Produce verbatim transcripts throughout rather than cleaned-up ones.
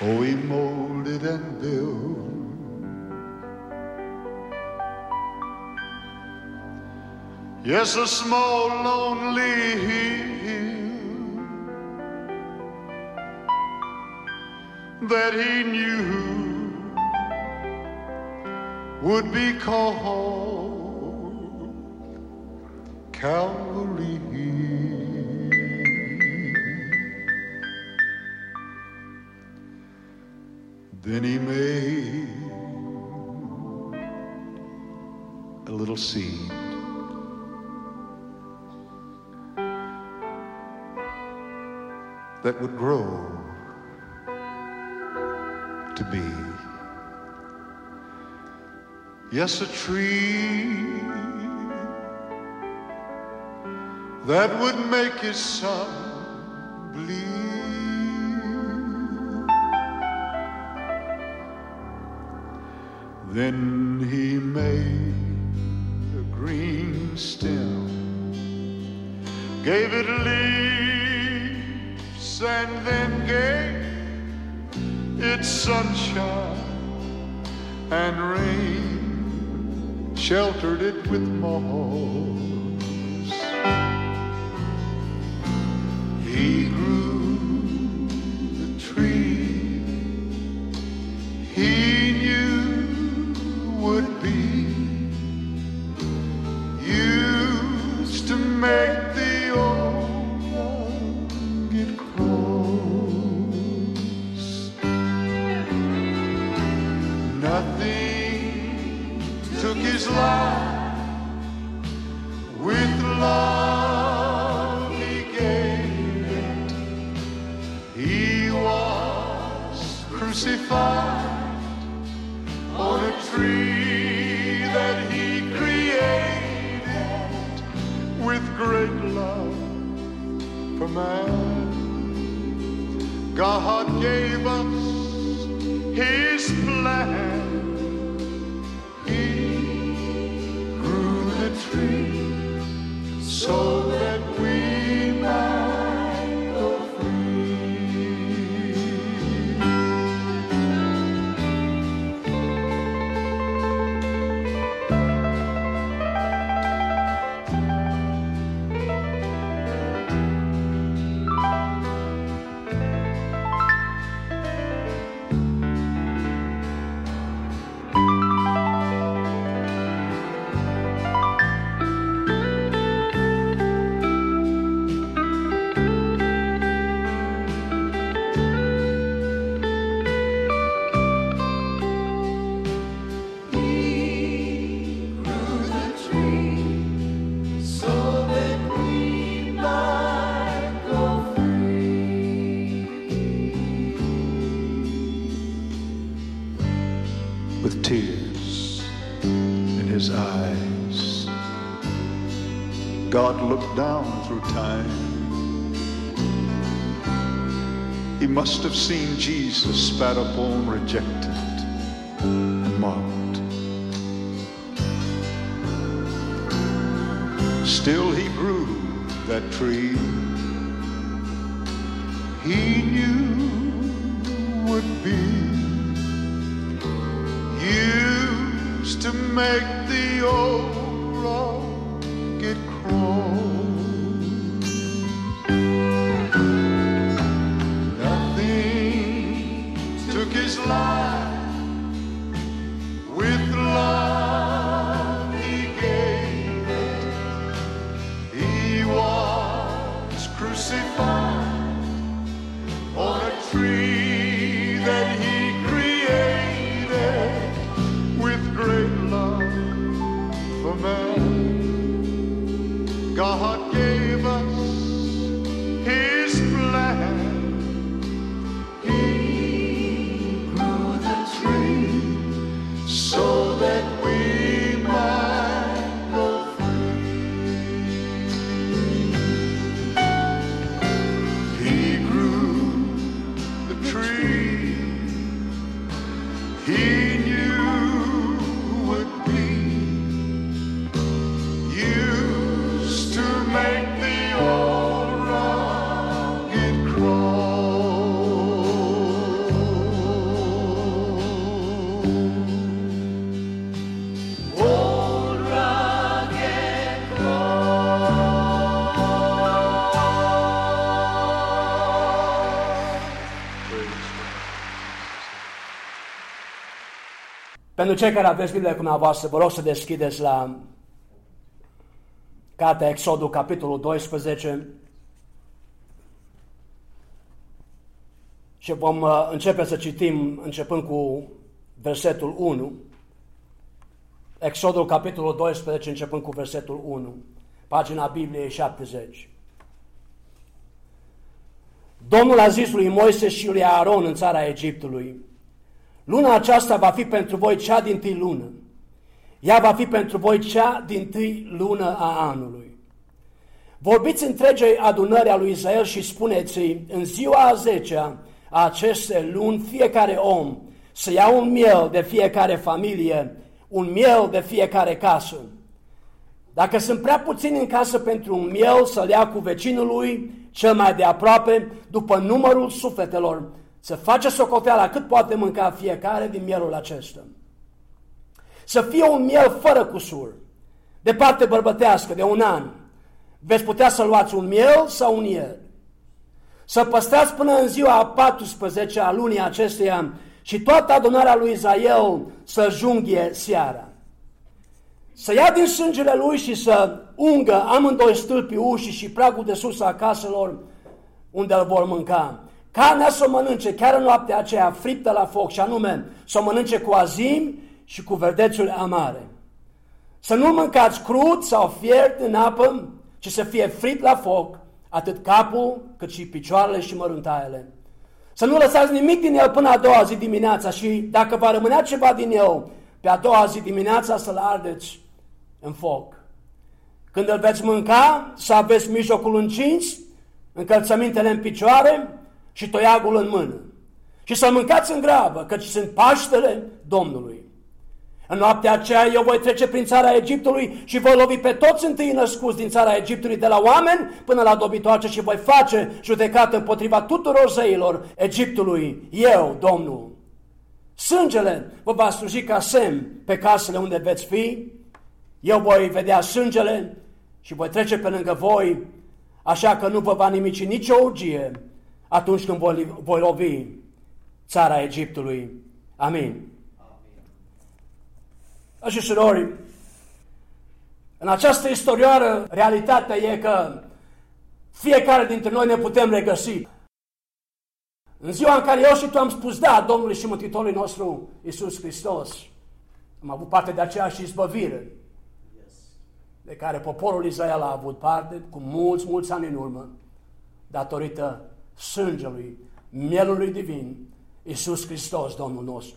Oh, he molded and built yes, a small lonely hill that he knew would be called Calvary Hill. Then he made a little seed that would grow to be, yes, a tree that would make his son bleed. Then he made a green stem, gave it leaves, and then gave it sunshine and rain, sheltered it with moss. He grew the tree he knew would be used to make the old rugged cross. Nothing took his life with love he gave it. He was crucified on a tree that he created with great love for man. God gave us his plan. He grew the tree so that we might go with tears in his eyes. God looked down through time. He must have seen Jesus spat upon, rejected, and mocked. Still he grew that tree he knew would be used to make the old rugged cross. Nothing took his life with love he gave it. He was crucified on a tree that he created with great love for man. God gave us his plan. He grew the tree so that we might go free. He grew the tree he knew would be used to make the old rugged cross. Pentru cei care aveți Biblia cu dumneavoastră, vă rog să deschideți la cartea Exodul, capitolul doisprezece. Și vom uh, începe să citim începând cu versetul unu. Exodul, capitolul doisprezece, începând cu versetul unu. Pagina Bibliei șaptezeci. Domnul a zis lui Moise și lui Aaron în țara Egiptului: luna aceasta va fi pentru voi cea dintâi lună. Ea va fi pentru voi cea dintâi lună a anului. Vorbiți întregei adunări a lui Israel și spuneți-i: în ziua a zecea a acestei luni, fiecare om să ia un miel de fiecare familie, un miel de fiecare casă. Dacă sunt prea puțini în casă pentru un miel, să-l ia cu vecinul lui, cel mai de aproape, după numărul sufletelor, să face socoteala cât poate mânca fiecare din mielul acesta. Să fie un miel fără cusur, de parte bărbătească, de un an. Veți putea să luați un miel sau un ied. Să păstrați până în ziua a paisprezecea a lunii acesteia și toată adunarea lui Israel să junghie seara. Să ia din sângele lui și să ungă amândoi stâlpii ușii și pragul de sus a caselor unde îl vor mânca. Carnea să o mănânce chiar în noaptea aceea friptă la foc, și anume să o mănânce cu azim și cu verdețuri amare. Să nu-l mâncați crud sau fiert în apă, ci să fie fript la foc, atât capul cât și picioarele și măruntaiele. Să nu lăsați nimic din el până a doua zi dimineața și dacă va rămânea ceva din el, pe a doua zi dimineața să-l ardeți în foc. Când îl veți mânca, să aveți mijlocul încins, încălțămintele în picioare și toiagul în mână. Și să mâncați în grabă, căci sunt Paștele Domnului. În noaptea aceea eu voi trece prin țara Egiptului și voi lovi pe toți întâi născuți din țara Egiptului, de la oameni până la dobitoace, și voi face judecată împotriva tuturor zeilor Egiptului, eu, Domnul. Sângele vă va sluji ca semn pe casele unde veți fi. Eu voi vedea sângele și voi trece pe lângă voi, așa că nu vă va nimici nicio urgie atunci când voi, voi lovi țara Egiptului. Amin. Așa și surori, în această istorioară, realitatea e că fiecare dintre noi ne putem regăsi. În ziua în care eu și tu am spus da Domnului și Mântuitorului nostru Iisus Hristos, am avut parte de aceeași izbăvire de care poporul Israel a avut parte cu mulți, mulți ani în urmă, datorită sângelui, mielului divin, Iisus Hristos, Domnul nostru.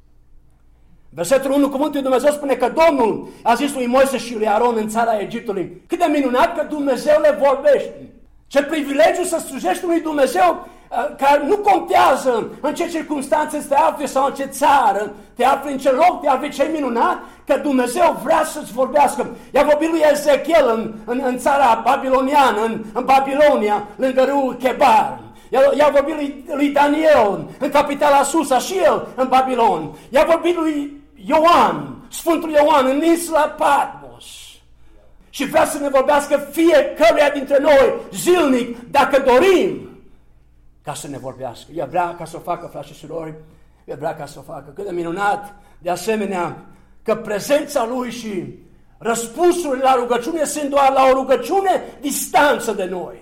Versetul unu, cuvântul lui Dumnezeu spune că Domnul a zis lui Moise și lui Aaron în țara Egiptului: cât de minunat că Dumnezeu le vorbește! Ce privilegiu să slujești unui Dumnezeu care nu contează în ce circunstanțe te afli sau în ce țară te afli, în ce loc te afli, ce minunat că Dumnezeu vrea să-ți vorbească. I-a vorbit lui Ezechiel în, în, în țara babiloniană, în, în Babilonia, lângă râul Chebar. I-a vorbit lui, lui Daniel în capitala Susa și el în Babilon. I-a vorbit lui Ioan, Sfântul Ioan, în insula Patmos. Și vrea să ne vorbească fiecăruia dintre noi zilnic, dacă dorim, ca să ne vorbească. El vrea ca să o facă, frați și surori, el vrea ca să o facă. Cât de minunat, de asemenea, că prezența lui și răspunsurile la rugăciune sunt doar la o rugăciune distanță de noi.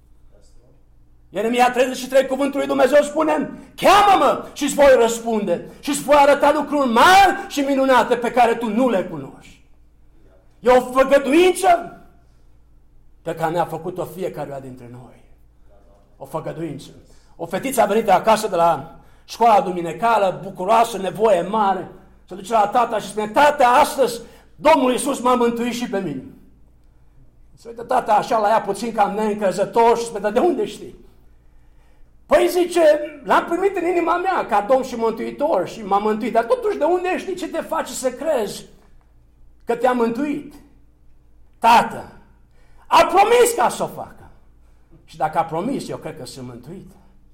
Ieremia treizeci și trei, cuvântul lui Dumnezeu spune: cheamă-mă și îți voi răspunde și îți voi arăta lucruri mari și minunate pe care tu nu le cunoști. E o făgăduință pe care ne-a făcut-o fiecare dintre noi. O făgăduință. O fetiță a venit acasă de la școala duminicală, bucuroasă, nevoie mare, se duce la tata și spune: tata, astăzi Domnul Iisus m-a mântuit și pe mine. Se uită tata așa la ea puțin cam neîncrezător și spune: de unde știi? Păi zice: l-am primit în inima mea ca Domn și Mântuitor și m-a mântuit. Dar totuși de unde știi, ce te face să crezi că te-a mântuit? Tată, a promis ca să o facă. Și dacă a promis, eu cred că sunt mântuit.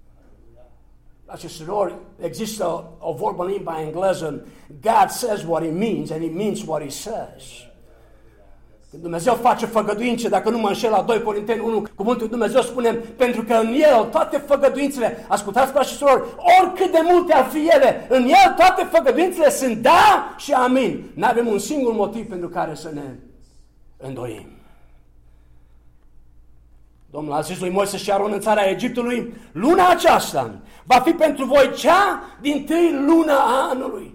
Frați și surori, există o, o vorbă în limba engleză: God says what he means and he means what he says. Când Dumnezeu face făgăduințe, dacă nu mă înșel, la doi Corinteni unu, cuvântul Dumnezeu spune, pentru că în El toate făgăduințele, ascultați, frați și surori, oricât de multe ar fi ele, în El toate făgăduințele sunt da și amin. N-avem un singur motiv pentru care să ne îndoim. Domnul a zis lui Moise și Aron în țara Egiptului, luna aceasta va fi pentru voi cea dintâi lună a anului.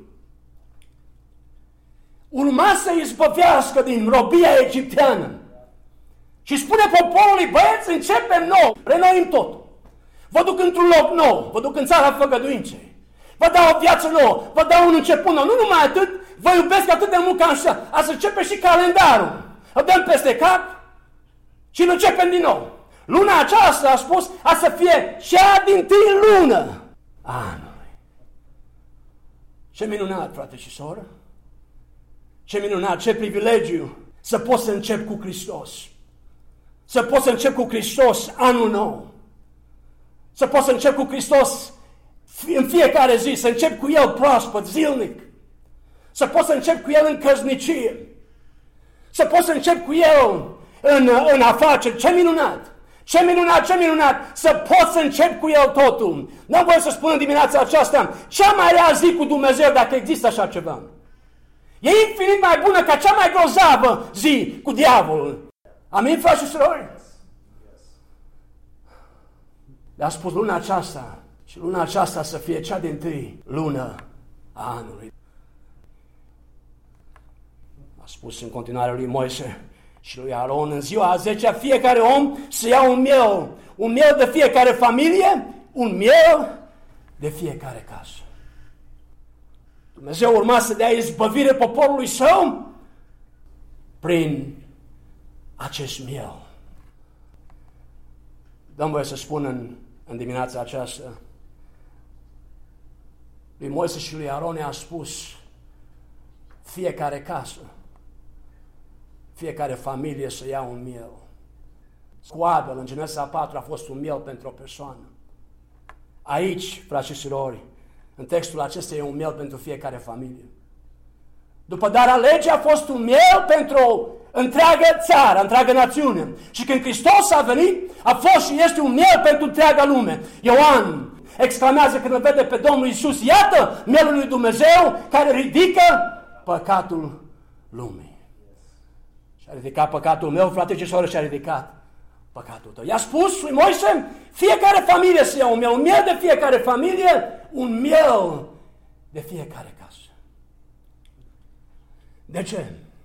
Urma să izbăvească din robia egipteană. Și spune poporului, băieți, începem nou, renoim totul. Vă duc într-un loc nou, vă duc în țara făgăduinței. Vă dau o viață nouă, vă dau un început nou. Nu numai atât, vă iubesc atât de mult ca așa. A să începe și calendarul. O dăm peste cap și îl începem din nou. Luna aceasta, a spus, a să fie cea dintâi lună a anului. Ce minunat, frate și soră! Ce minunat, ce privilegiu să pot să încep cu Hristos. Să pot să încep cu Hristos anul nou. Să pot să încep cu Hristos în fiecare zi, să încep cu El proaspăt, zilnic. Să pot să încep cu El în căsnicie. Să pot să încep cu El în, în afaceri. Ce minunat! Ce minunat, ce minunat! Să pot să încep cu El totul. Nu voi să spun în dimineața aceasta cea mai rea zi cu Dumnezeu, dacă există așa ceva. E infinit mai bună ca cea mai grozavă zi cu diavolul. Amin, frați și surori? Le-a spus luna aceasta și luna aceasta să fie cea dintâi lună a anului. A spus în continuare lui Moise și lui Aron, în ziua a zecea fiecare om să ia un miel, un miel de fiecare familie, un miel de fiecare casă. Dumnezeu urma să dea izbăvire poporului său prin acest miel. Dăm voie să spun în, în dimineața aceasta, lui Moise și lui Aron a spus fiecare casă, fiecare familie să ia un miel. Cu Abel, în Genesa a patra, a fost un miel pentru o persoană. Aici, frați și surori, în textul acesta e un miel pentru fiecare familie. După darea legii a fost un miel pentru întreaga țară, întreaga națiune. Și când Hristos a venit, a fost și este un miel pentru întreaga lume. Ioan exclamează când îl vede pe Domnul Iisus, iată mielul lui Dumnezeu care ridică păcatul lumii. Și-a ridicat păcatul meu, frate și soră, și-a ridicat păcatul tău. I-a spus lui Moise, fiecare familie să ia un miel, un miel de fiecare familie, un miel de fiecare casă. De ce?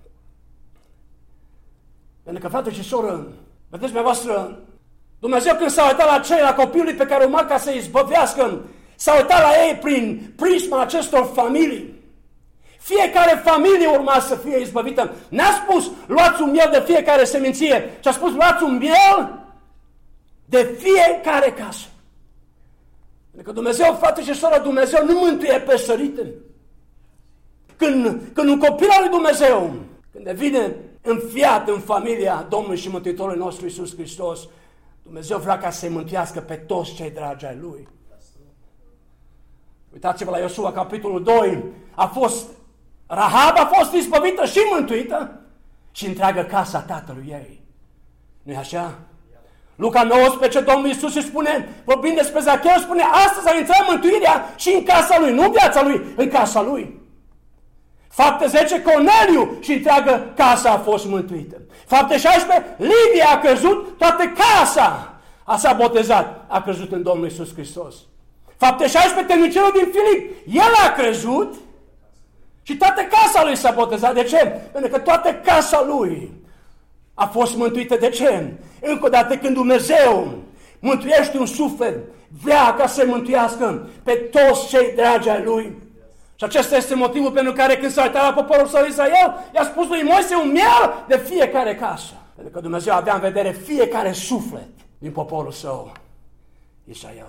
Pentru că, frate și soră, vedeți dumneavoastră, Dumnezeu când s-a uitat la cei, la copilul pe care urma ca să-i izbăvească, s-a uitat la ei prin prisma acestor familii. Fiecare familie urma să fie izbăvită. N-a spus, luați un miel de fiecare seminție, ci a spus, luați un miel de fiecare casă. Pentru că Dumnezeu, frate și soră, Dumnezeu nu mântuie pe sărite. Când, când un copil al lui Dumnezeu, când devine înfiat în familia Domnului și Mântuitorului nostru Iisus Hristos, Dumnezeu vrea ca să-i mântuiască pe toți cei dragi ai Lui. Uitați-vă la Iosua, capitolul doi, a fost, Rahab a fost izbăvită și mântuită și întreagă casa tatălui ei. Nu-i așa? Luca nouăsprezece, Domnul Iisus îi spune, vorbind despre Zacheu, spune, astăzi a intrat mântuirea și în casa lui, nu în viața lui, în casa lui. Fapte zece, Corneliu și întreagă casa a fost mântuită. Fapte șaisprezece, Lidia a căzut, toată casa a s-a botezat, a crezut în Domnul Iisus Hristos. Fapte șaisprezece, temnicerul din Filip, el a crezut și toată casa lui s-a botezat. De ce? Pentru că toată casa lui a fost mântuită. De ce? Încă o dată, când Dumnezeu mântuiește un suflet, vrea ca să mântuiască pe toți cei dragi ai Lui. Și acesta este motivul pentru care când s-a uitat la poporul său Israel, i-a spus lui Moise un miel de fiecare casă. Pentru că Dumnezeu avea în vedere fiecare suflet din poporul său Israel.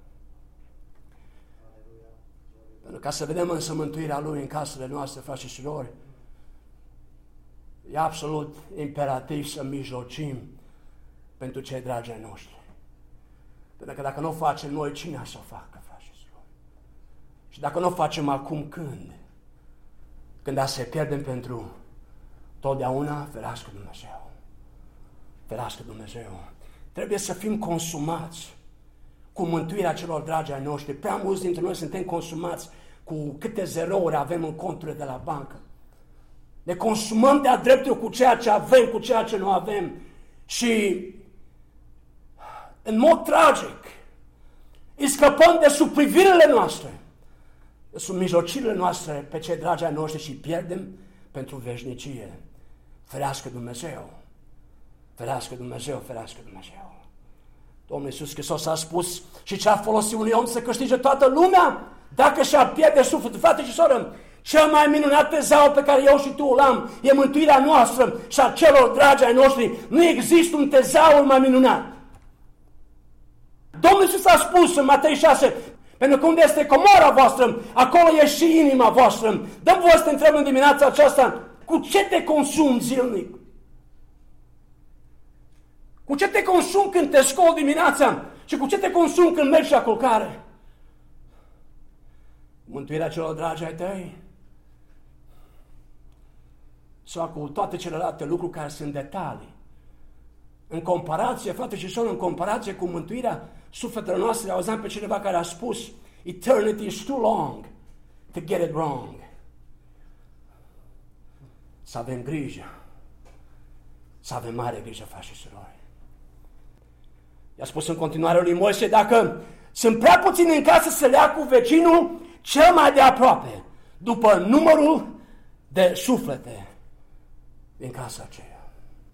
Pentru ca să vedem însă mântuirea Lui în casele noastre, frați și surori, e absolut imperativ să mijlocim pentru cei dragi ai noștri. Pentru că dacă nu o facem noi, cine să o facă, frați și surori? Și dacă nu o facem acum, când? Când a se pierdem pentru Totdeauna ferească Dumnezeu. Ferească Dumnezeu. Trebuie să fim consumați cu mântuirea celor dragi ai noștri. Prea mulți dintre noi suntem consumați cu câte zerouri avem în conturile de la bancă. Ne consumăm de-a dreptul cu ceea ce avem, cu ceea ce nu avem. Și în mod tragic îi scăpăm de sub privirile noastre, de sub mijlocirile noastre pe cei dragi ai noștri și pierdem pentru veșnicie. Ferească Dumnezeu! Ferească Dumnezeu! Ferească Dumnezeu! Domnul Iisus Hristos a spus: și ce-ar folosi unui om să câștige toată lumea dacă și-ar pierde sufletul? Frate și soră, cel mai minunat tezaur pe care eu și tu îl am e mântuirea noastră și a celor dragi ai noștri. Nu există un tezaur mai minunat. Domnul Iisus a spus în Matei șase: pentru că unde este comora voastră, acolo e și inima voastră. Dă-mi voie să te întreb în dimineața aceasta: cu ce te consumi zilnic? Cu ce te consumi când te scoli dimineața? Și cu ce te consumi când mergi la culcare? Mântuirea celor dragi ai tăi? Sau cu toate celelalte lucruri care sunt detalii? În comparație, frate și soră, în comparație cu mântuirea sufletelor noastre, auzeam pe cineva care a spus: eternity is too long to get it wrong. Să avem grijă. Să avem mare grijă, frate și surori. I-a spus în continuare lui Moise: dacă sunt prea puțini în casă, să le ia cu vecinul cel mai de aproape, după numărul de suflete din casa aceea.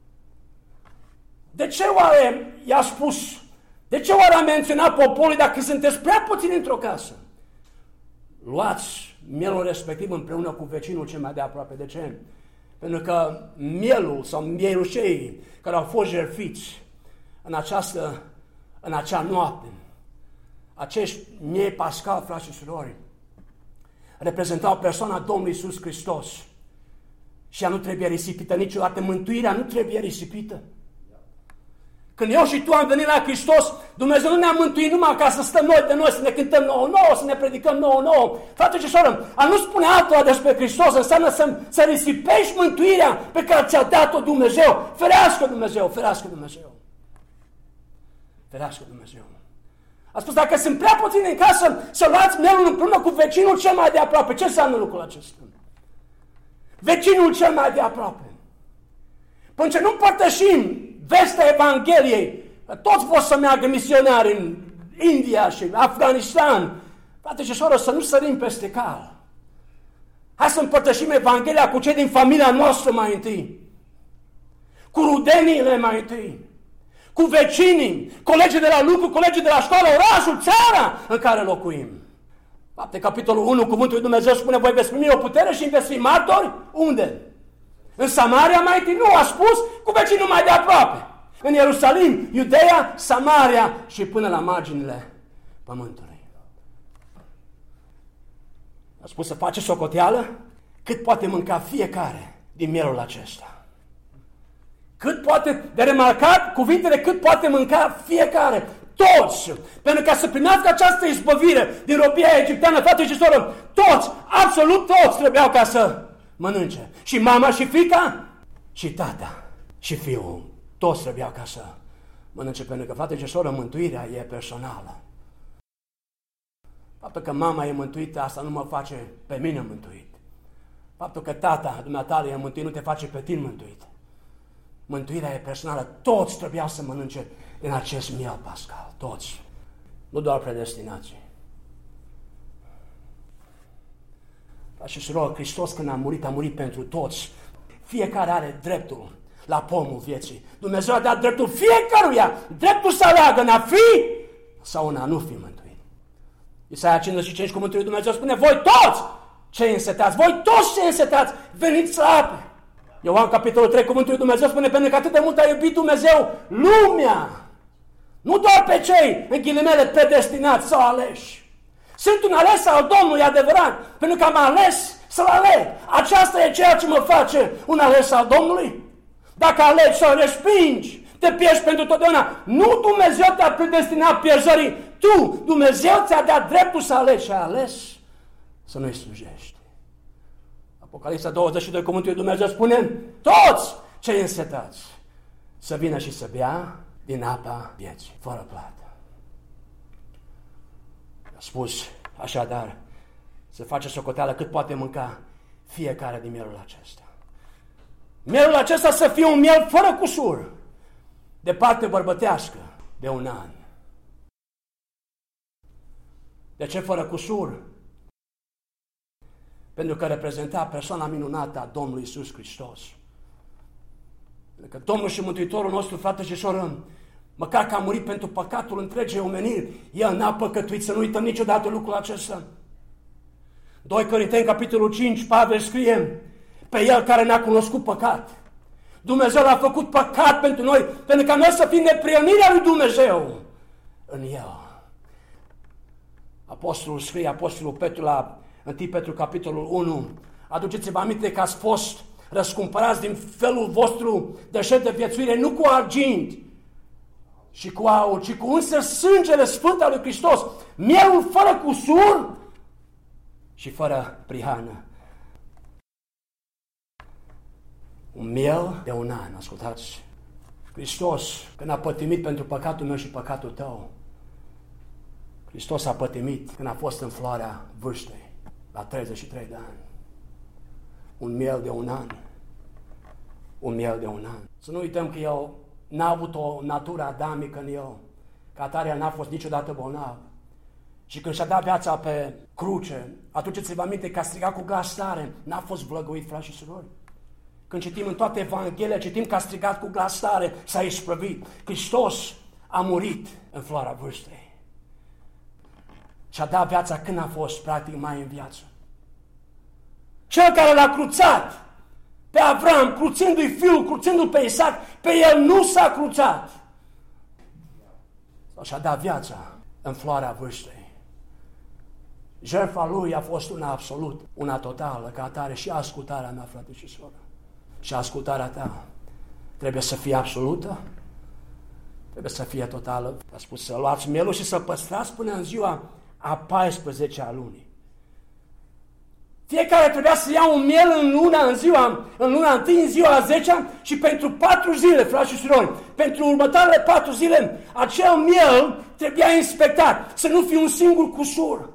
De ce oare i-a spus, de ce oare a menționat poporul: dacă sunteți prea puțini într-o casă, luați mielul respectiv împreună cu vecinul cel mai de aproape? De ce? Pentru că mielul sau mielușei care au fost jertfiți în această, în acea noapte, acești miei pascal, frați și surori, reprezentau persoana Domnului Iisus Hristos și ea nu trebuie risipită niciodată. Mântuirea nu trebuie risipită. Când eu și tu am venit la Hristos, Dumnezeu nu ne-a mântuit numai ca să stăm noi de noi, să ne cântăm nouă, nouă, să ne predicăm nouă, nouă. Frate și soră, a nu spune altora despre Hristos înseamnă să, să risipești mântuirea pe care ți-a dat-o Dumnezeu. Ferească Dumnezeu, ferească Dumnezeu. Ferească Dumnezeu. A spus: dacă sunt prea puțini în casă, să luați mielul împreună cu vecinul cel mai de aproape. Ce înseamnă lucrul acesta? Vecinul cel mai de aproape. Până ce nu împărtășim vestea Evangheliei, toți vor să meargă misionari în India și Afganistan. Frate și soră, să nu sărim peste cal. Hai să împărtășim Evanghelia cu cei din familia noastră mai întâi, cu rudeniile mai întâi, cu vecinii, colegii de la lucru, colegii de la școală, orașul, țara în care locuim. Fapte, capitolul unu, cuvântul lui Dumnezeu spune: voi veți primi o putere și veți fi martori. Unde? În Samaria mai întâi? Nu, a spus cu vecinul mai de aproape. În Ierusalim, Iudeea, Samaria și până la marginile pământului. A spus să face socoteală cât poate mânca fiecare din mielul acesta. Cât poate, de remarcat cuvintele, cât poate mânca fiecare, toți, pentru ca să primească această izbăvire din robia egipteană, frate și soră, toți, absolut toți trebuiau ca să mănânce. Și mama și fiica, și tata și fiul, toți trebuiau ca să mănânce, pentru că, frate și soră, mântuirea e personală. Faptul că mama e mântuită, asta nu mă face pe mine mântuit. Faptul că tata, dumneata, e mântuit, nu te face pe tine mântuit. Mântuirea e personală. Toți trebuiau să mănânce în acest miel pascal. Toți. Nu doar predestinații. Și surori, Hristos când a murit, a murit pentru toți. Fiecare are dreptul la pomul vieții. Dumnezeu a dat dreptul fiecăruia, dreptul să aleagă în a fi sau în a nu fi mântuit. Isaia cincizeci și cinci, cuvântul lui Dumnezeu spune: voi toți cei însetați, voi toți cei însetați, veniți la ape. Ioan, capitolul trei, cuvântul lui Dumnezeu spune: pentru că atât de mult a iubit Dumnezeu lumea, nu doar pe cei, în ghilimele, predestinați sau aleși. Sunt un ales al Domnului, adevărat, pentru că am ales să-L aleg. Aceasta e ceea ce mă face un ales al Domnului. Dacă alegi să-L respingi, te pierzi pentru totdeauna. Nu Dumnezeu te-a predestinat pierzării, tu, Dumnezeu ți-a dat dreptul să alegi și ai ales să nu-i slujești. Apocalipsa douăzeci și doi, cuvântul lui Dumnezeu spune, toți cei însetați să vină și să bea din apa vieții, fără plată. A spus așadar, să face socoteală cât poate mânca fiecare din mielul acesta. Mielul acesta să fie un miel fără cusur, de parte bărbătească, de un an. De ce fără cusur? Pentru că reprezenta persoana minunată a Domnului Iisus Hristos. Pentru că Domnul și Mântuitorul nostru, frate și soră, măcar că a murit pentru păcatul întregii omeniri, El n-a păcătuit, să nu uităm niciodată lucrul acesta. doi Corinteni, capitolul cinci, Pavel scrie, pe El care ne-a cunoscut păcat. Dumnezeu l-a făcut păcat pentru noi, pentru ca noi să fim neprielnirea lui Dumnezeu în El. Apostolul scrie, Apostolul Petru la întâi Petru, capitolul unu, aduceți-vă aminte că ați fost răscumpărați din felul vostru de șed de viețuire, nu cu argint și cu aur, ci cu însă sângele sfânt al lui Hristos, mielul fără cusur și fără prihană. Un miel de un an, ascultați. Hristos, când a pătimit pentru păcatul meu și păcatul tău, Hristos a pătimit când a fost în floarea vârstei, la treizeci și trei de ani. Un miel de un an. Un miel de un an. Să nu uităm că El n-a avut o natură adamică în El, ca atare El n-a fost niciodată bolnav. Și când și-a dat viața pe cruce, atunci-ți-vă aminte că a strigat cu glas tare, n-a fost vlăguit, frați și surori. Când citim în toate Evanghelia, citim că a strigat cu glas tare, s-a isprăvit. Hristos a murit în floarea vârstei. Și-a dat viața când a fost practic mai în viață. Cel care l-a cruțat pe Avram, cruțându-i fiul, cruțându-l pe Isaac, pe el nu s-a cruțat. Și-a dat viața în floarea vârstei. Jertfa lui a fost una absolută, una totală, ca atare și ascultarea mea, frate și soră. Și ascultarea ta trebuie să fie absolută, trebuie să fie totală. A spus să luați mielul și să păstrați până în ziua a paisprezecea lunii. Fiecare trebuia să ia un miel în luna, în ziua, în luna întâi, în ziua a zecea și pentru patru zile, frați și surori, pentru următoarele patru zile, acel miel trebuia inspectat, să nu fie un singur cusur.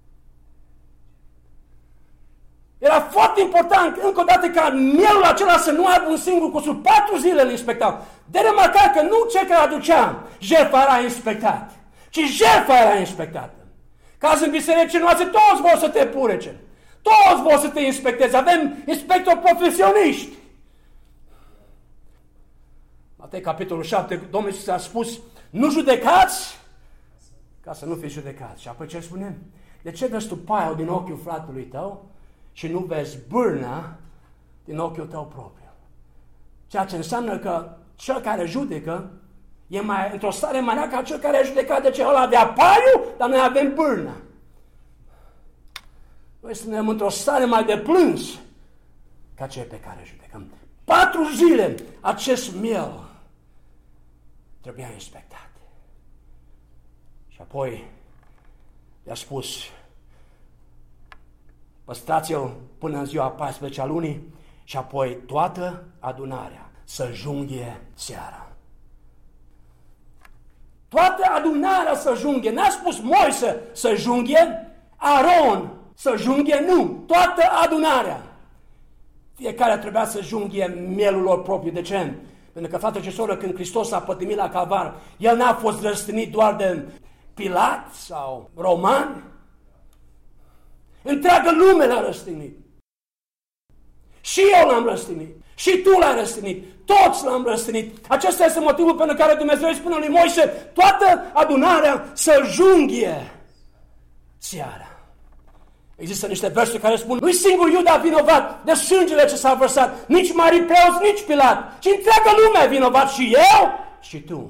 Era foarte important, încă o dată, ca mielul acela să nu aibă un singur cusur. Patru zile îl inspectau. De remarcat că nu cel care aducea jertfa era inspectat, ci jertfa era inspectată. Ca în biserici noastre, toți vor să te purece. Toți vor să te inspecteze. Avem inspectori profesioniști. Matei, capitolul șapte, Domnul Iisus a spus, nu judecați ca să nu fiți judecați. Și apoi ce spune? De ce vezi tu paiul din ochiul fratelui tău și nu vezi bârna din ochiul tău propriu? Ceea ce înseamnă că cel care judecă e mai, într-o stare mai rea ca cel care a judecat. De ce ăla avea paiul, dar noi avem bârna. Noi suntem într-o stare mai de plâns ca cei pe care judecăm. Patru zile acest miel trebuia inspectat. Și apoi i-a spus, păstrați-l până în ziua a paisprezecea lunii și apoi toată adunarea să junghie seara. Toată adunarea să junghie. N-a spus Moise să junghie, Aron să junghie, nu. Toată adunarea. Fiecare trebuia să junghie mielul lor propriu. De ce? Pentru că, frate și soră, când Hristos a pătimit la Calvar, El n-a fost răstignit doar de Pilat sau romani. Întreagă lume l-a răstignit. Și eu l-am răstignit. Și tu l-ai răstignit. Toți l-am răstignit. Acesta este motivul pentru care Dumnezeu îi spune lui Moise, toată adunarea să junghie seara. Există niște versuri care spun, nu-i singur Iuda vinovat de sângele ce s-a vărsat, nici marii preoți, nici Pilat, ci întreaga lume vinovat, și eu și tu.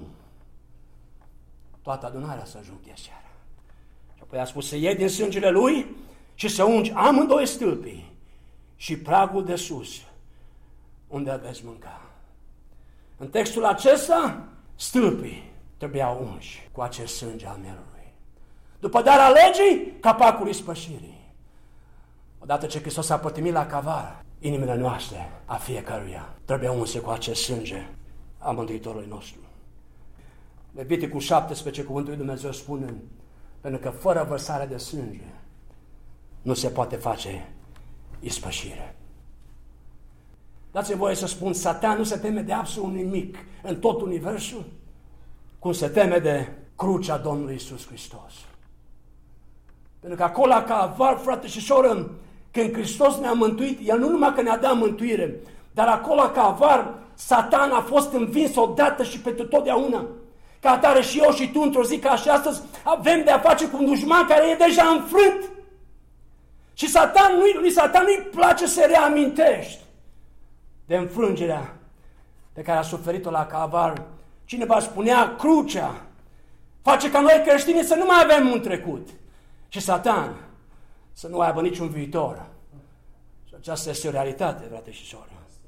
Toată adunarea să junghie seara. Și apoi a spus să iei din sângele lui și să ungi amândoi stâlpii și pragul de sus, unde veți mânca. În textul acesta, stâlpii trebuiau unși cu acest sânge al mielului. După darea legii, capacul ispășirii. Odată ce Hristos a pătimit la Calvar, inimile noastre, a fiecăruia, trebuie unse cu acest sânge a Mântuitorului nostru. Leviticul șaptesprezece, cuvântul lui Dumnezeu spune, pentru că fără vărsare de sânge nu se poate face ispășire. Dați-mi voie să spun, Satan nu se teme de absolut nimic în tot universul, cum se teme de crucea Domnului Iisus Hristos. Pentru că acolo, ca Calvar, frate și soră, când Hristos ne-a mântuit, El nu numai că ne-a dat mântuire, dar acolo, ca Calvar, Satan a fost învins odată și pentru totdeauna. Ca atare și eu și tu, într-o zi ca și astăzi, avem de-a face cu un dușman care e deja înfrânt. Și Satan, lui, lui Satan nu-i place să reamintești de înfrângerea pe care a suferit-o la Calvar. Cineva spunea, crucea face ca noi creștini să nu mai avem un trecut și Satan să nu aibă niciun viitor. Și aceasta este o realitate, frate și soră.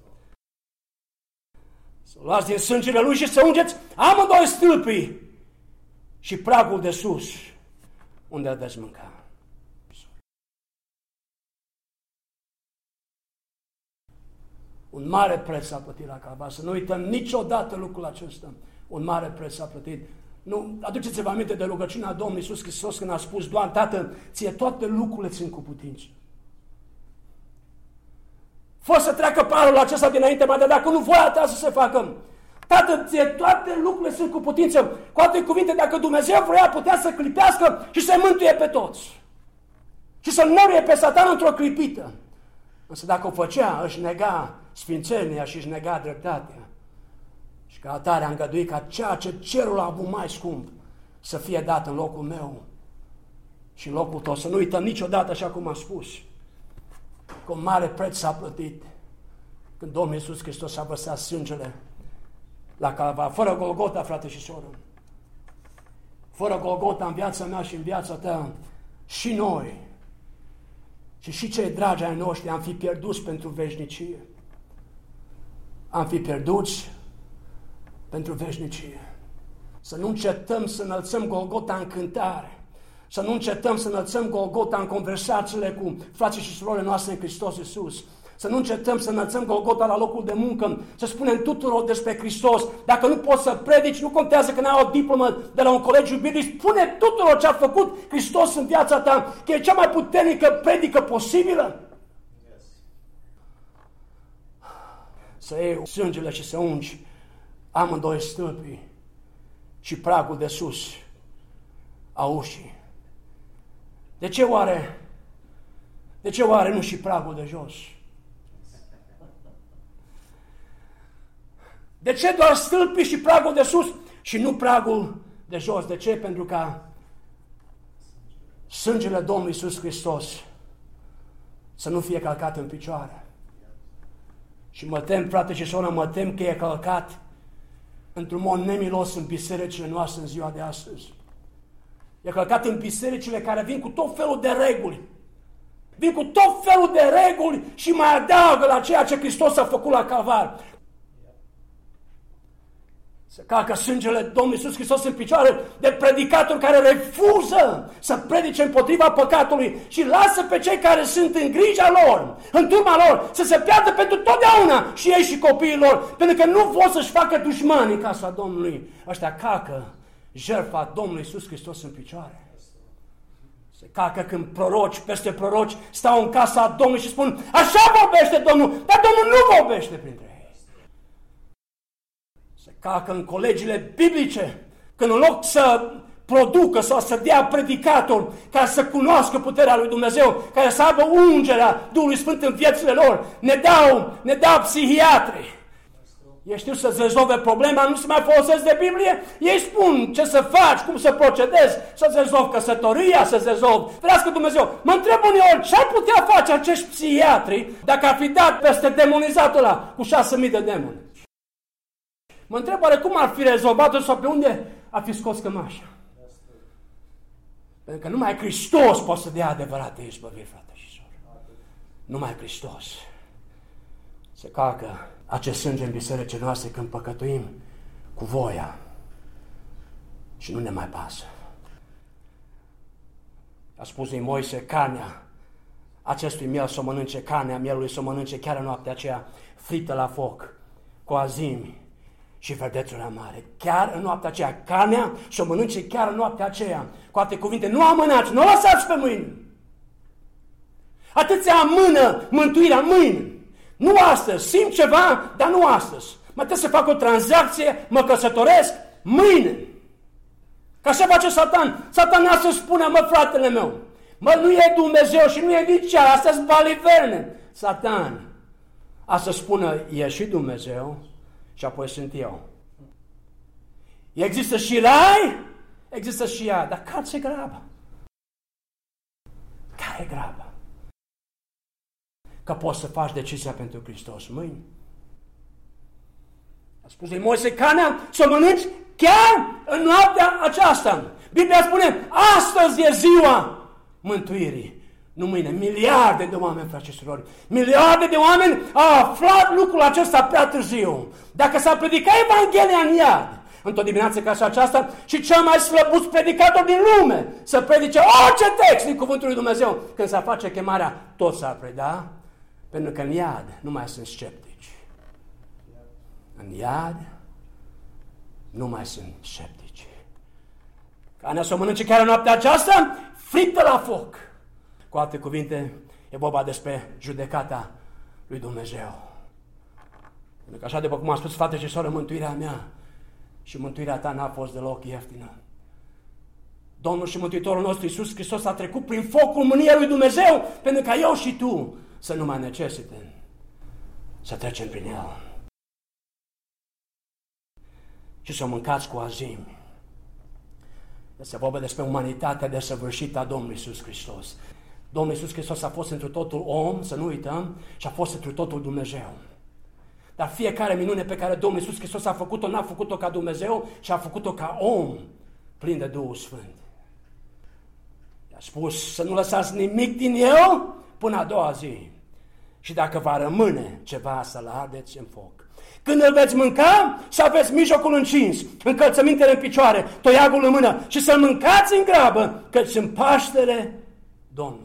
Să luați din sângele lui și să ungeți amândoi stâlpii și pragul de sus, unde îl veți mânca. Un mare preț a plătit la Calvar. Să nu uităm niciodată lucrul acesta. Un mare preț a plătit. Nu, aduceți-vă aminte de rugăciunea Domnului Iisus Hristos când a spus, Doamne, Tată, ție toate lucrurile țin cu putință. Fă să treacă parul acesta dinainte, mai de dacă nu voia ta să se facă. Tată, ție toate lucrurile sunt cu putință. Cu alte cuvinte, dacă Dumnezeu vrea, putea să clipească și să-i mântuie pe toți. Și să-l năruie pe Satan într-o clipită. Însă dacă o făcea, își nega sfințenia și își nega dreptatea. Și ca atare a îngăduit ca ceea ce cerul a avut mai scump să fie dat în locul meu și în locul tău. Să nu uităm niciodată, așa cum am spus, că un mare preț s-a plătit când Domnul Iisus Hristos a vărsat sângele la Calvar. Fără Golgota, frate și soră, fără Golgota în viața mea și în viața ta, și noi și și cei dragi ai noștri am fi pierduți pentru veșnicie. Am fi pierduți pentru veșnicie. Să nu încetăm să înălțăm Golgota în cântare. Să nu încetăm să înălțăm Golgota în conversațiile cu frații și surorile noastre în Hristos Iisus. Să nu încetăm să înălțăm Golgota la locul de muncă, să spunem tuturor despre Hristos. Dacă nu poți să predici, nu contează că n-ai o diplomă de la un colegiu biblic, spune tuturor ce a făcut Hristos în viața ta, că e cea mai puternică predică posibilă. Yes. Să iei sângele și să ungi amândoi stâlpii și pragul de sus a ușii. De ce oare, de ce oare nu și pragul de jos? De ce doar stâlpii și pragul de sus și nu pragul de jos? De ce? Pentru ca sângele Domnului Iisus Hristos să nu fie călcat în picioare. Și mă tem, frate și soră, mă tem că e călcat într-un mod nemilos în bisericile noastre în ziua de astăzi. E călcat în bisericile care vin cu tot felul de reguli. Vin cu tot felul de reguli și mai adaugă la ceea ce Hristos a făcut la Calvar. Se calcă sângele Domnului Iisus Hristos în picioare de predicatori care refuză să predice împotriva păcatului și lasă pe cei care sunt în grija lor, în turma lor, să se piardă pentru totdeauna și ei și copiii lor, pentru că nu vor să-și facă dușmani în casa Domnului. Ăștia calcă jertfa Domnului Iisus Hristos în picioare. Se calcă când proroci peste proroci stau în casa Domnului și spun, așa vorbește Domnul, dar Domnul nu vorbește printre ei. Calcă în colegiile biblice, când în loc să producă sau să dea predicatori ca să cunoască puterea lui Dumnezeu, care să aibă ungerea Duhului Sfânt în viețile lor, ne dau, ne dau psihiatri. Ei știu să-ți rezolve problema, nu se mai folosesc de Biblie, ei spun ce să faci, cum să procedezi, să-ți rezolvi căsătoria, să-ți rezolvi. Ferească Dumnezeu. Mă întreb uneori ce ar putea face acești psihiatri dacă ar fi dat peste demonizatul ăla cu șase mii de demoni. Mă întreb oare cum ar fi rezolvat-o sau pe unde ar fi scos cămașa. Pentru că numai Hristos poate să dea adevărate izbăviri, frate și soră. Numai Hristos. Se calcă acest sânge în bisericile noastre când păcătuim cu voia și nu ne mai pasă. A spus lui Moise, carnea acestui miel să o mănânce, carnea mielului să o mănânce chiar în noaptea aceea, frită la foc, cu azimi și verdețuri amare. Chiar în noaptea aceea, carnea să o mănânce chiar în noaptea aceea. Cu alte cuvinte, nu amânați, nu o lăsați pe mâine. Atâția amână mântuirea mâine. Nu astăzi, simt ceva, dar nu astăzi. Mă trebuie să fac o tranzacție, mă căsătoresc mâine. Ca așa face Satan. Satan astăzi spune, mă, fratele meu, mă, nu e Dumnezeu și nu e nici ea, asta-s baliverne. Satan, astăzi spune, e și Dumnezeu și apoi sunt eu. Există și rai, există și ea, dar care ți-e graba? Care e graba? Că poți să faci decizia pentru Hristos mâine. A spus lui Moise, carnea să o mănânci chiar în noaptea aceasta. Biblia spune, astăzi e ziua mântuirii. Nu mâine. Miliarde de oameni, frați și surori, miliarde de oameni au aflat lucrul acesta prea târziu. Dacă s-a predicat Evanghelia în iad, într-o dimineață ca și aceasta, și cel mai slăbuț predicator din lume să predice orice text din Cuvântul lui Dumnezeu, când se face chemarea, tot s-ar preda, pentru că în iad nu mai sunt sceptici. În iad nu mai sunt sceptici. Carnea să o mănânce chiar în noaptea aceasta, frită la foc. Cu alte cuvinte, e vorba despre judecata lui Dumnezeu. Pentru că așa, după cum am spus, frate și soră, mântuirea mea și mântuirea ta n-a fost deloc ieftină. Domnul și Mântuitorul nostru Iisus Hristos a trecut prin focul mâniei lui Dumnezeu, pentru ca eu și tu să nu mai necesite să trecem prin el. Și să mâncați cu azimi. Se vorbește despre umanitatea desăvârșită a Domnului Iisus Hristos. Domnul Iisus Hristos a fost întru totul om, să nu uităm, și a fost întru totul Dumnezeu. Dar fiecare minune pe care Domnul Iisus Hristos a făcut-o, n-a făcut-o ca Dumnezeu, ci a făcut-o ca om, plin de Duhul Sfânt. I-a spus să nu lăsați nimic din el până a doua zi. Și dacă va rămâne ceva, să-l ardeți în foc. Când îl veți mânca, să aveți mijlocul încins, încălțămintele în picioare, toiagul în mână și să-l mâncați în grabă, căci sunt Paștele Domnului.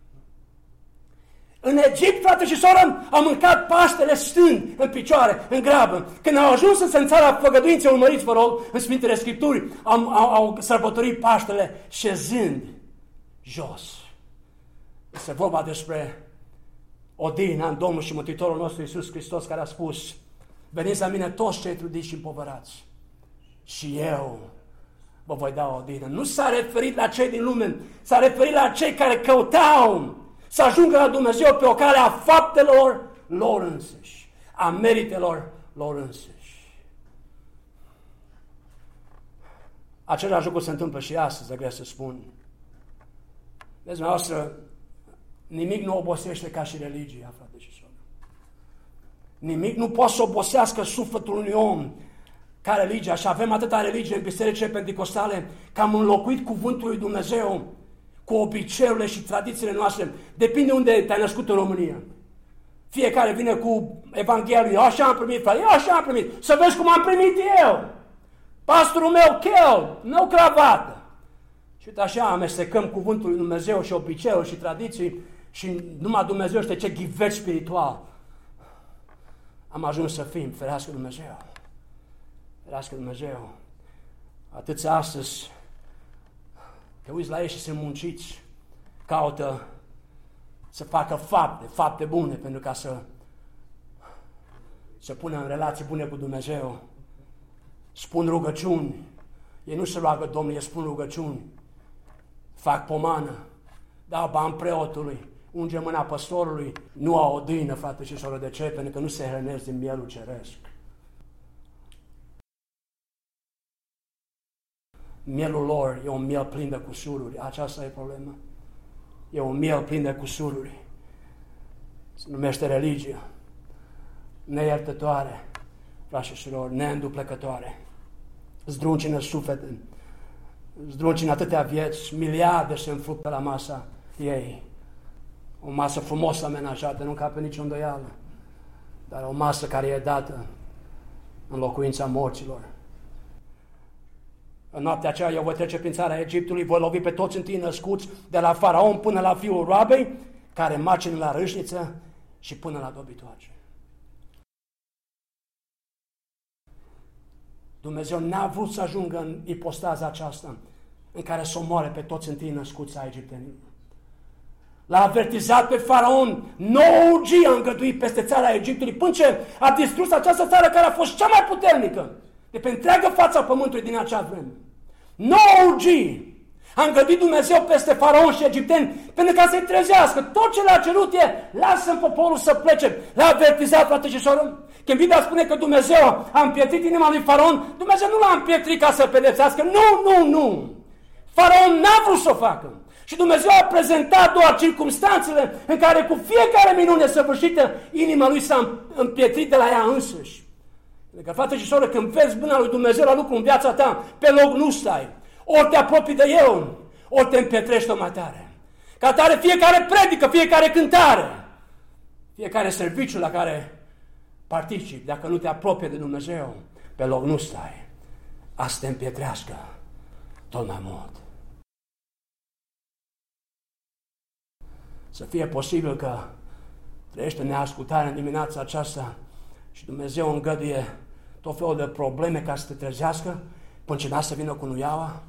În Egipt, frate și soră, au mâncat Paștele stând în picioare, în grabă. Când au ajuns în țara făgăduinței, urmăriți, vă rog, în Sfintele Scripturi, au, au, au sărbătorit Paștele șezând jos. Este vorba despre odihna în Domnul și Mântuitorul nostru Iisus Hristos, care a spus: veniți la mine toți cei trudiți și împovărați și eu vă voi da o odihnă. Nu s-a referit la cei din lume, s-a referit la cei care căutau să ajungă la Dumnezeu pe o cale a faptelor lor însuși, a meritelor lor însuși. Același lucru se întâmplă și astăzi, vreau să spun. Vezi, noastră, nimic nu obosește ca și religia, frate și soră. Nimic nu poate să obosească sufletul unui om ca religia. Și avem atâta religie în bisericile penticostale că am înlocuit cuvântul lui Dumnezeu cu obiceiurile și tradițiile noastre. Depinde unde te-ai născut în România. Fiecare vine cu Evanghelia lui. Eu așa am primit, frate, eu așa am primit. Să vezi cum am primit eu. Pastorul meu, chel, meu cravată. Și uite așa amestecăm cuvântul lui Dumnezeu și obiceiul și tradiții și numai Dumnezeu știe ce ghiveci spiritual am ajuns să fim. Ferească Dumnezeu. Ferească Dumnezeu. Atâți astăzi te uiți la ei și sunt munciți. Caută să facă fapte, fapte bune pentru ca să să pună în relații bune cu Dumnezeu. Spun rugăciuni. Ei nu se roagă Domnul, ei spun rugăciuni. Fac pomană. Dau bani preotului. Unge mâna păstorului. Nu au odihnă, frate și soră. De ce? Pentru că nu se hrănesc din mielul ceresc. Mielul lor e un miel plin de cusururi. Aceasta e problema. E un miel plin de cusururi. Se numește religie. Neiertătoare, frați și surori, neînduplecătoare. Zdruncină suflete, zdruncină atâtea vieți, miliarde se înfruptă la masa ei. O masă frumos amenajată, nu cape nicio îndoială, dar o masă care e dată în locuința morților. În noaptea aceea eu voi trece prin țara Egiptului, voi lovi pe toți întâi născuți, de la faraon până la fiul roabei, care macină la râșniță și până la dobitoace. Dumnezeu n-a vrut să ajungă în ipostaza aceasta în care să omoare pe toți întâi născuți ai egiptenilor. L-a avertizat pe faraon, nouă urgie a îngăduit peste țara Egiptului, până ce a distrus această țară care a fost cea mai puternică de pe întreaga fața pământului din acea vreme. Nouă urgie a îngăduit Dumnezeu peste faraon și egipteni pentru ca să-i trezească. Tot ce le-a cerut e, lasă în poporul să plece. L-a avertizat, frate și soră. Când Biblia spune că Dumnezeu a împietrit inima lui faraon, Dumnezeu nu l-a împietrit ca să-l pedepsească. Nu, nu, nu. Faraon n-a vrut să o facă. Și Dumnezeu a prezentat doar circumstanțele în care cu fiecare minune săvârșită inima lui s-a împietrit de la ea însăși. Pentru că, frate și soră, când vezi mâna lui Dumnezeu la lucru în viața ta, pe loc nu stai. Ori te apropii de El, ori te împietrești mai tare. Ca tare fiecare predică, fiecare cântare, fiecare serviciu la care participi, dacă nu te apropie de Dumnezeu, pe loc nu stai. Asta te împietrească tot mai mult. Să fie posibil că trăiește neascultare în dimineața aceasta și Dumnezeu îngăduie tot felul de probleme ca să te trezească până ce n-a să vină cu nuiaua.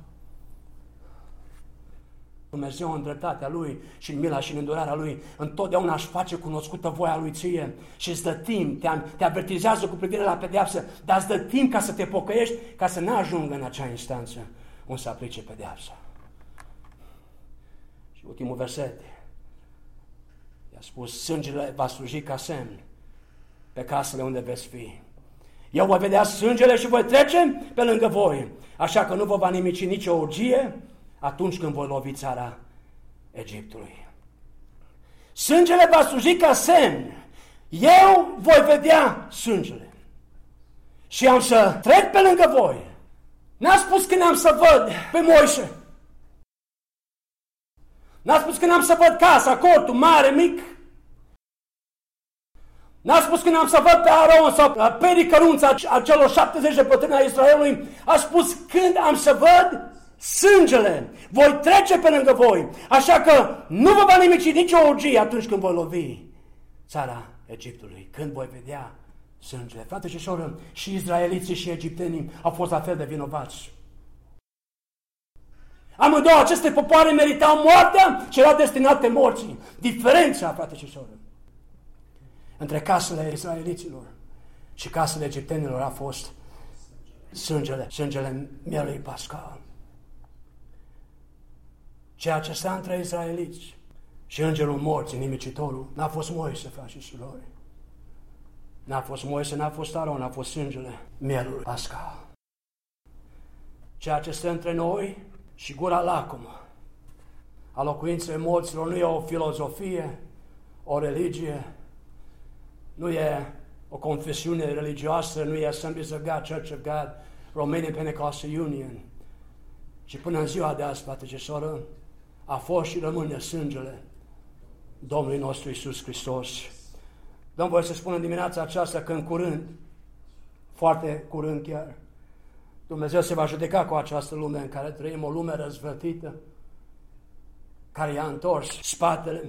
Dumnezeu în dreptatea Lui și în mila și în îndurarea Lui întotdeauna își face cunoscută voia Lui ție și îți dă timp, te, te avertizează cu privire la pedeapsă, dar îți dă timp ca să te pocăiești, ca să n-ajungă în acea instanță unde să aplice pedeapsa. Și ultimul verset. I-a spus, sângele va sluji ca semn pe casele unde veți fi. Eu voi vedea sângele și voi trece pe lângă voi, așa că nu vă va nimici nicio urgie atunci când voi lovi țara Egiptului. Sângele va sluji ca semn. Eu voi vedea sângele și am să trec pe lângă voi. N-a spus când am să văd pe Moise. N-a spus când am să văd casa, cortul, mare, mic. N-a spus când am să văd pe Aron sau pe cărunța a celor șaptezeci de bătrâni ai Israelului. A spus când am să văd sângele. Voi trece pe lângă voi. Așa că nu vă va nimici nicio urgie atunci când voi lovi țara Egiptului. Când voi vedea sângele. Frate și soră, și izraeliții și egiptenii au fost la fel de vinovați. Amândouă aceste popoare meritau moartea și erau destinate morții. Diferența, frate și soră, între casele israeliților și casele egiptenilor a fost sângele, sângele mielului pascal. Ceea ce sta între israeliți și îngerul morții, nimicitorul, n-a fost Moise, frați și surori. N-a fost Moise, n-a fost Aron, a fost sângele mielului pascal. Ceea ce stă între noi și gura lacomă a locuinței morților nu e o filozofie, o religie, nu e o confesiune religioasă, nu e Assemblies of God, Church of God, Romanian Pentecostal Union. Și până în ziua de azi, frate și soră, a fost și rămâne sângele Domnului nostru Iisus Hristos. Dăm voie să spun în dimineața aceasta că în curând, foarte curând chiar, Dumnezeu se va judeca cu această lume în care trăim, o lume răzvrătită, care i-a întors spatele.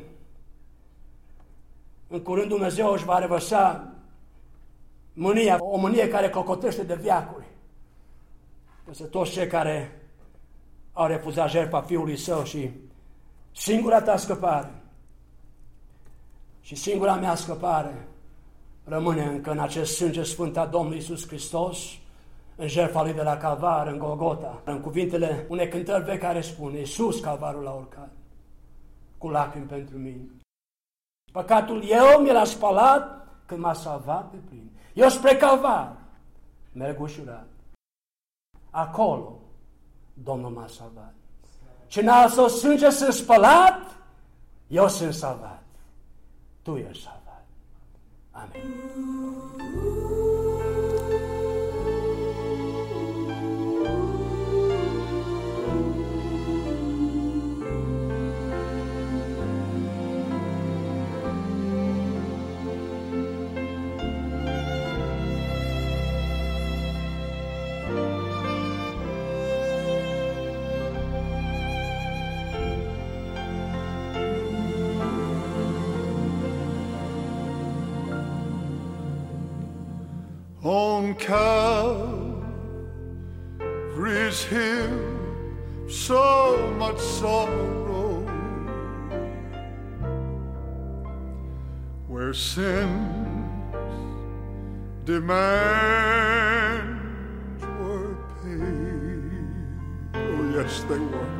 În curând Dumnezeu își va revărsa mânia, o mânie care clocotește de veacuri. Peste toți cei care au refuzat jertfa Fiului Său și singura ta scăpare și singura mea scăpare rămâne încă în acest sânge sfânt a Domnului Iisus Hristos, în jertfa Lui de la Calvar, în Golgota, în cuvintele unei cântări vechi care spune, Iisus Calvarul a urcat, cu lacrimi pentru mine. Păcatul eu mi l-a spălat când m-a salvat pe plin. Eu spre Calvar merg ușurat. Acolo Domnul m-a salvat. Și în al Său sânge sunt spălat, eu sunt salvat. Tu ești salvat. Amin. on Calvary's hill, so much sorrow, where sin's demands were paid. Oh, yes, they were.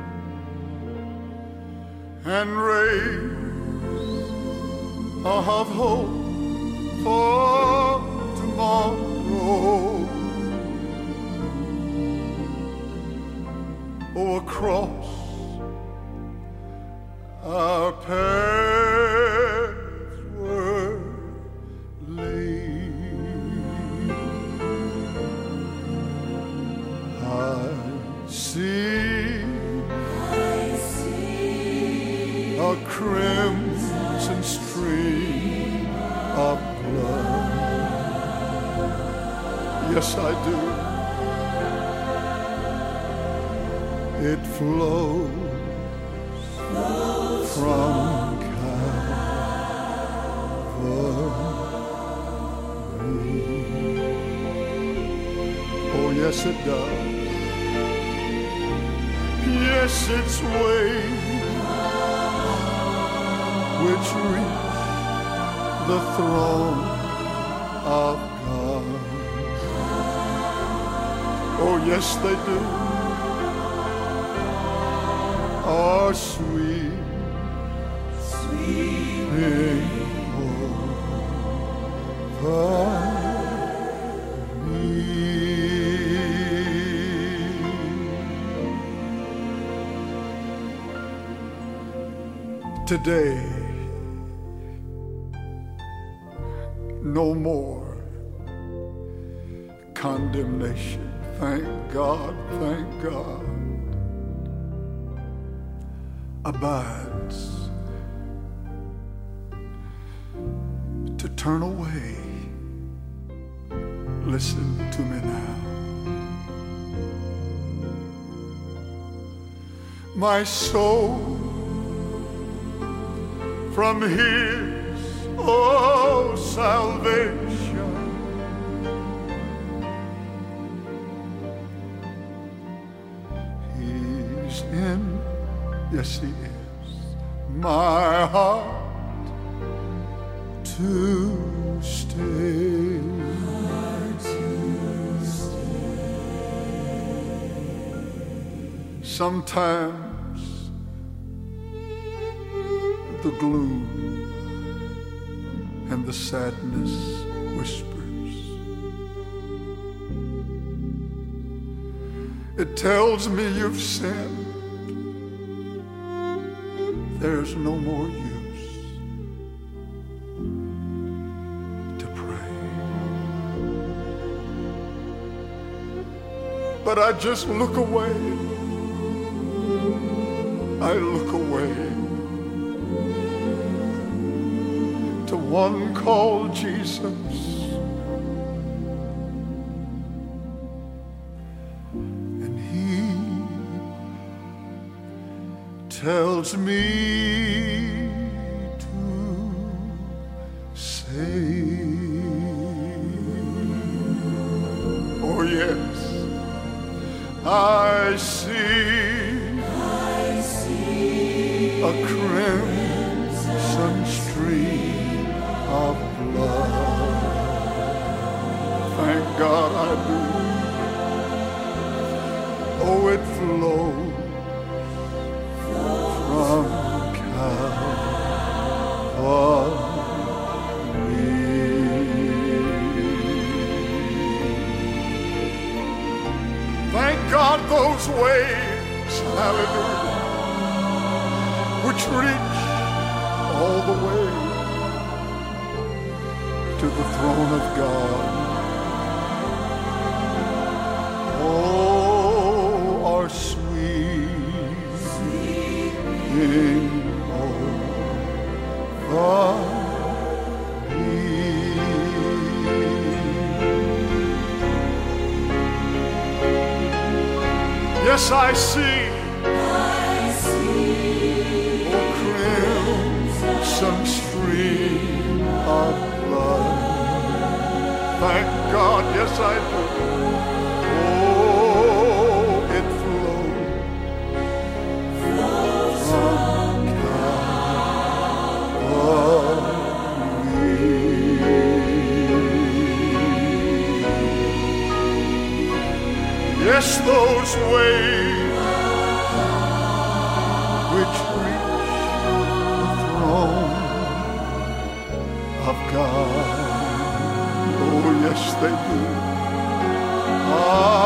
And raised of hope for tomorrow. Oh, across our paths were laid. I see, I see a crimson stream of blood. Yes, I do. It flows, flows from Calvary. Oh, yes, it does. Yes, its waves, which reach the throne of God. Oh, yes, they do. Are sweet, sweet over me. Today, no more condemnation. Thank God, thank God. Abides to turn away. Listen to me now. My soul from his, oh, salvation he's in. Yes, he is. My heart to stay. Heart to stay. Sometimes the gloom and the sadness whispers. It tells me you've sinned. There's no more use to pray. But I just look away. I look away to one called Jesus. And he tells me to say, oh yes, I see, I see a crimson stream of blood. Thank God I do. Oh, it flows from Calvary. Thank God those waves, hallelujah, which reach all the way to the throne of God. Oh, our sweet, sweet in over me. Yes, I see, I see a crimson stream of blood. Thank God yes I do. Oh, it flows from Calvary. Yes, those waves which reach the throne of God. Oh, yes, they do. Ah.